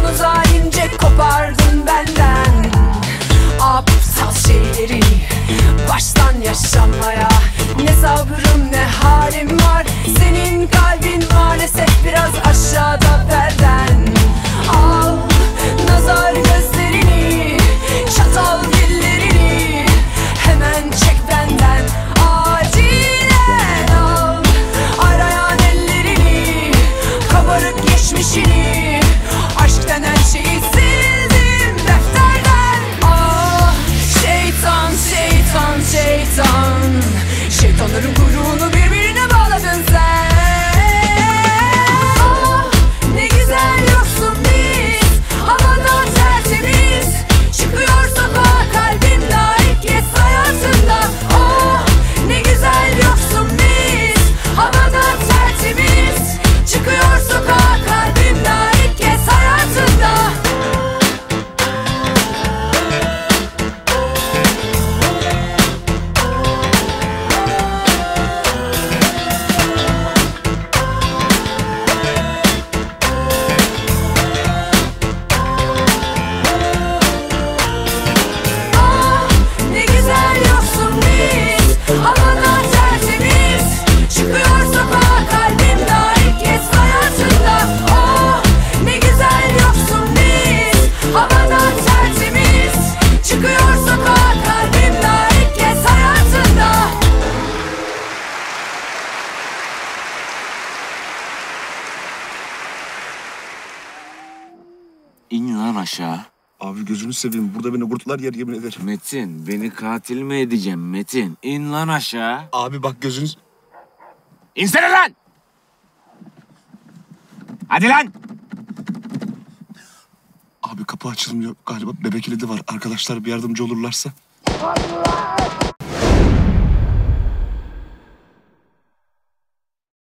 Onu zalimce kopardın benden. Aptal şeyleri baştan yaşamaya. Ne sabrım ne halim var. Senin kalbin maalesef biraz aşağıda benden. Al nazar gözlerini, çatal dillerini hemen çek benden. Acilen al arayan ellerini, kabarık geçmişini, aşk denen şeyi sildim defterden. Ah şeytan şeytan şeytan, şeytanların kuyruğunu birbirine bağladın sen. Ah ne güzel yoksun biz, havada tertemiz, çıkıyor sokağa kalbim daha ilk kez hayatında. Ah ne güzel yoksun biz, havada tertemiz, çıkıyor sokağa kalbim daha ilk kez hayatında. Ah ne güzel yoksun biz, havada tertemiz, çıkıyor sokağa kalbim daha ilk kez hayatında. Ah ne güzel yoksun biz, havada tertemiz, çıkıyor sokağa kalbim daha ilk kez hayatında. İn lan aşağı. Abi gözünü seveyim. Burada beni kurtlar yer yemin ederim. Metin, beni katil mi edeceğim Metin? İn lan aşağı. Abi bak gözünü... İnsene lan! Hadi lan! Abi kapı açılmıyor galiba. Bebek kilidi var. Arkadaşlar bir yardımcı olurlarsa.